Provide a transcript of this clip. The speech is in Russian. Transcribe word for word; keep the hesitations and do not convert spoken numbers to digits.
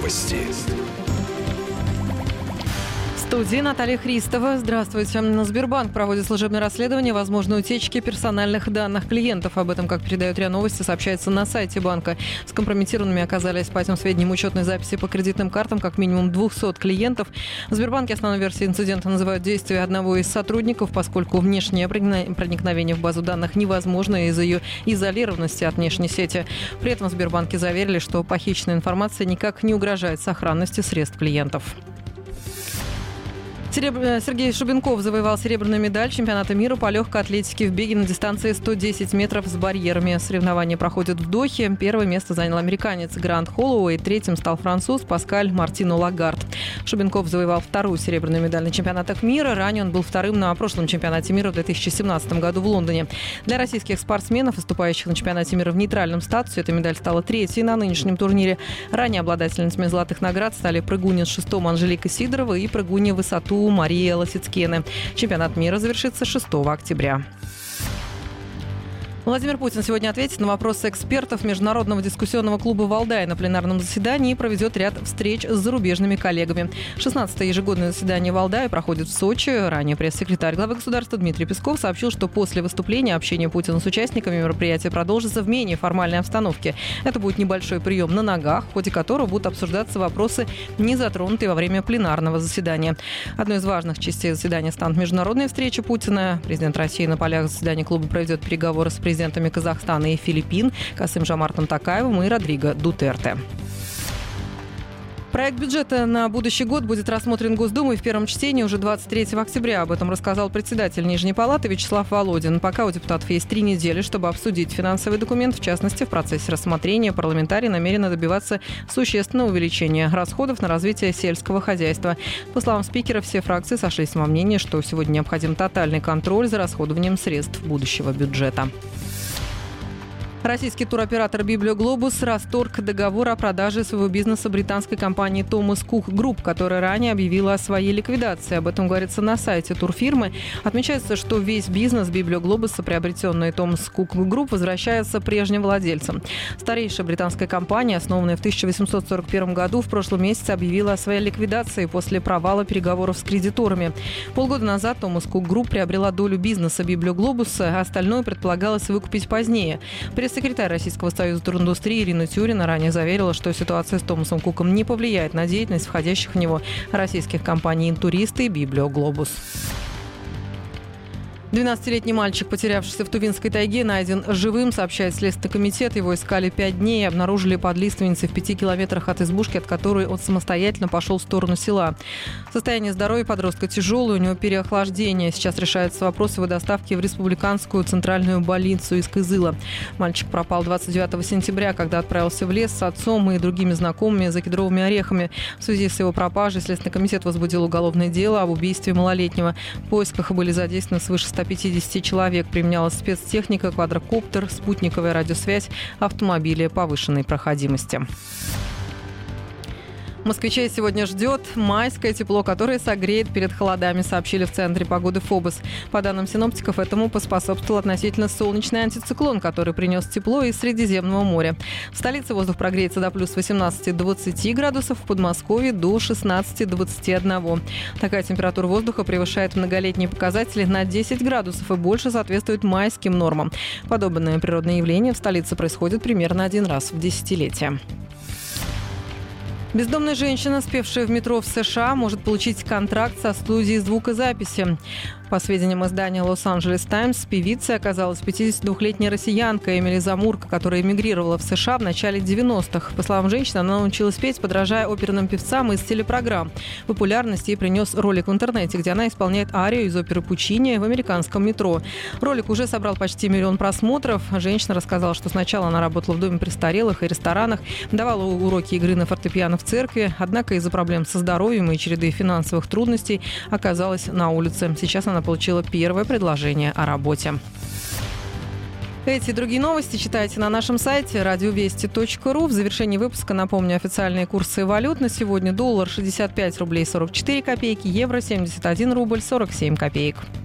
Новости. В студии Наталья Христова. Здравствуйте. Сбербанк проводит служебное расследование возможной утечки персональных данных клиентов. Об этом, как передают РИА Новости, сообщается на сайте банка. Скомпрометированными оказались, по этим сведениям, учетные записи по кредитным картам как минимум двухсот клиентов. В Сбербанке основной версией инцидента называют действия одного из сотрудников, поскольку внешнее проникновение в базу данных невозможно из-за ее изолированности от внешней сети. При этом в Сбербанке заверили, что похищенная информация никак не угрожает сохранности средств клиентов. Сергей Шубенков завоевал серебряную медаль чемпионата мира по легкой атлетике в беге на дистанции сто десять метров с барьерами. Соревнования проходят в Дохе. Первое место занял американец Грант Холлоуэй, третьим стал француз Паскаль Мартино Лагард. Шубенков завоевал вторую серебряную медаль на чемпионатах мира. Ранее он был вторым на прошлом чемпионате мира в две тысячи семнадцатом году в Лондоне. Для российских спортсменов, выступающих на чемпионате мира в нейтральном статусе, эта медаль стала третьей на нынешнем турнире. Ранее обладательницами золотых наград стали прыгунья с шестом Анжелика Сидорова и прыгунья в высоту Мария Лосицкене. Чемпионат мира завершится шестого октября. Владимир Путин сегодня ответит на вопросы экспертов Международного дискуссионного клуба «Валдай» на пленарном заседании и проведет ряд встреч с зарубежными коллегами. шестнадцатое ежегодное заседание «Валдая» проходит в Сочи. Ранее пресс-секретарь главы государства Дмитрий Песков сообщил, что после выступления общение Путина с участниками мероприятия продолжится в менее формальной обстановке. Это будет небольшой прием на ногах, в ходе которого будут обсуждаться вопросы, не затронутые во время пленарного заседания. Одной из важных частей заседания станут международные встречи Путина. Президент России на полях заседания клуба проведет переговоры с президентом президентами Казахстана и Филиппин Касым-Жомартом Токаевым и Родриго Дутерте. Проект бюджета на будущий год будет рассмотрен Госдумой в первом чтении уже двадцать третьего октября. Об этом рассказал председатель Нижней палаты Вячеслав Володин. Пока у депутатов есть три недели, чтобы обсудить финансовый документ. В частности, в процессе рассмотрения парламентарии намерены добиваться существенного увеличения расходов на развитие сельского хозяйства. По словам спикера, все фракции сошлись во мнении, что сегодня необходим тотальный контроль за расходованием средств будущего бюджета. Российский туроператор «Библиоглобус» расторг договор о продаже своего бизнеса британской компании «Томас Кук Групп», которая ранее объявила о своей ликвидации. Об этом говорится на сайте турфирмы. Отмечается, что весь бизнес «Библиоглобуса», приобретенный «Томас Кук Групп», возвращается прежним владельцам. Старейшая британская компания, основанная в тысяча восемьсот сорок первом году, в прошлом месяце объявила о своей ликвидации после провала переговоров с кредиторами. Полгода назад «Томас Кук Групп» приобрела долю бизнеса «Библиоглобуса», а остальное предполагалось выкупить позднее. Пресс-секретарь Российского союза туриндустрии Ирина Тюрина ранее заверила, что ситуация с Томасом Куком не повлияет на деятельность входящих в него российских компаний «Интуристы» и «Библиоглобус». двенадцатилетний мальчик, потерявшийся в Тувинской тайге, найден живым, сообщает Следственный комитет. Его искали пять дней и обнаружили под лиственницей в пяти километрах от избушки, от которой он самостоятельно пошел в сторону села. Состояние здоровья подростка тяжелое, у него переохлаждение. Сейчас решается вопрос его доставки в Республиканскую центральную больницу из Кызыла. Мальчик пропал двадцать девятого сентября, когда отправился в лес с отцом и другими знакомыми за кедровыми орехами. В связи с его пропажей Следственный комитет возбудил уголовное дело об убийстве малолетнего. В поисках были задействованы свыше ста пятидесяти человек. Применялась спецтехника, квадрокоптер, спутниковая радиосвязь, автомобили повышенной проходимости. Москвичей сегодня ждет майское тепло, которое согреет перед холодами, сообщили в Центре погоды ФОБОС. По данным синоптиков, этому поспособствовал относительно солнечный антициклон, который принес тепло из Средиземного моря. В столице воздух прогреется до плюс восемнадцати-двадцати градусов, в Подмосковье до шестнадцати-двадцати одного. Такая температура воздуха превышает многолетние показатели на десять градусов и больше соответствует майским нормам. Подобное природное явление в столице происходит примерно один раз в десятилетие. Бездомная женщина, спевшая в метро в США, может получить контракт со студией звукозаписи. По сведениям издания «Лос-Анджелес Таймс», певицей оказалась пятидесятидвухлетняя россиянка Эмили Замурко, которая эмигрировала в США в начале девяностых. По словам женщины, она научилась петь, подражая оперным певцам из телепрограмм. Популярность ей принес ролик в интернете, где она исполняет арию из оперы Пучини в американском метро. Ролик уже собрал почти миллион просмотров. Женщина рассказала, что сначала она работала в доме престарелых и ресторанах, давала уроки игры на фортепиано в церкви, однако из-за проблем со здоровьем и череды финансовых трудностей оказалась на улице. Сейчас она получила первое предложение о работе. Эти и другие новости читайте на нашем сайте радиовести точка ру. В завершении выпуска напомню официальные курсы валют. На сегодня доллар шестьдесят пять рублей сорок четыре копейки, евро семьдесят один рубль сорок семь копеек.